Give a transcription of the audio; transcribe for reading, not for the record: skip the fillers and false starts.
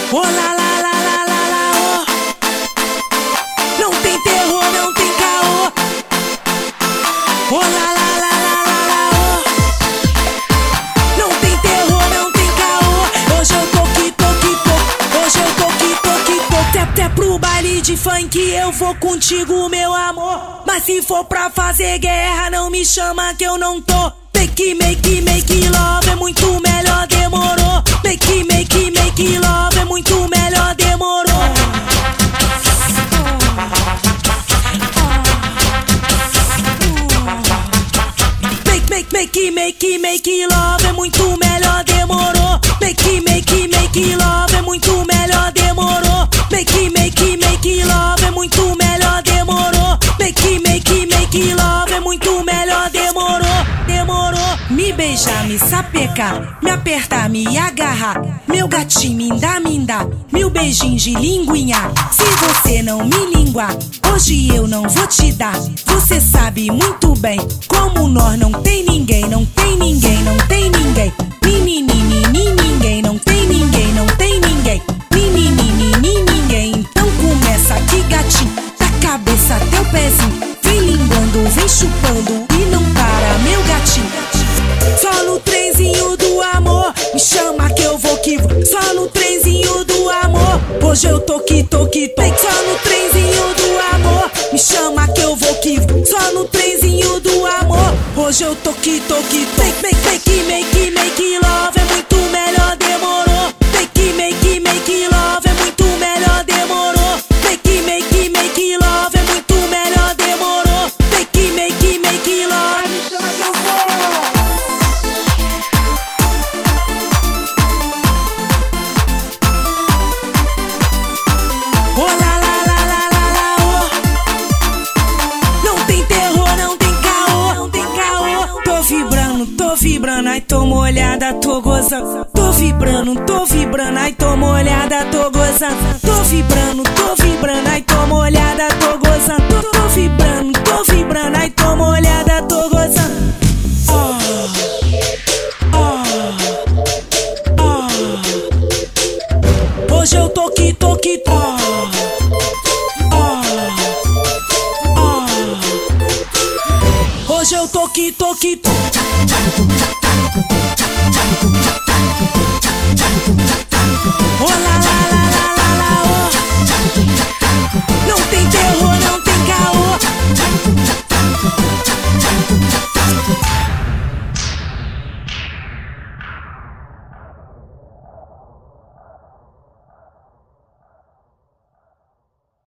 Oh lá lá lá lá lá lá, oh. Não tem terror, não tem caô. Oh lá lá lá lá lá lá, oh. Não tem terror, não tem caô. Hoje eu tô que tô que tô. Hoje eu tô que tô que tô. Até pro baile de funk eu vou contigo, meu amor. Mas se for pra fazer guerra, não me chama que eu não tô. Make love é muito melhor, demorou. Make love é muito melhor, demorou. Make love é muito melhor, demorou. Make love é muito melhor, demorou. Make love é muito melhor, demorou. Make love é muito melhor, demorou. Me beijar, me sapecar, me apertar, me agarrar. Meu gatinho me dá, mil beijinhos de linguinha. Se você não me linguar, hoje eu não vou te dar. Você sabe muito bem, como nós não tem ninguém, não tem ninguém, não tem ninguém. Ninguém, não tem ninguém, não tem ninguém. Ninguém. Então começa aqui, gatinho, da cabeça até o pezinho. Vem linguando, vem chupando e não para, meu gatinho. Só no trenzinho do amor, me chama que eu vou que vou. Só no trenzinho do amor, hoje eu tô que tô. Só no trenzinho do amor, me chama que eu vou que vou. Só no trenzinho do amor, hoje eu tô que tô. Make love é muito melhor, demorou. Make love é muito melhor, demorou. Make love é muito melhor, demorou. Make love. Oh lá lá lá lá lá lá, oh. Não tem terror, não tem caô, não tem caô. Tô vibrando, ai tô molhada, tô gozando. Tô vibrando, ai tô molhada, tô gozando. Tô vibrando, ai tô molhada, tô gozando. Tô vibrando, ai tô molhada, tô gozando. Hoje eu tô que tô. Hoje eu tô que tô.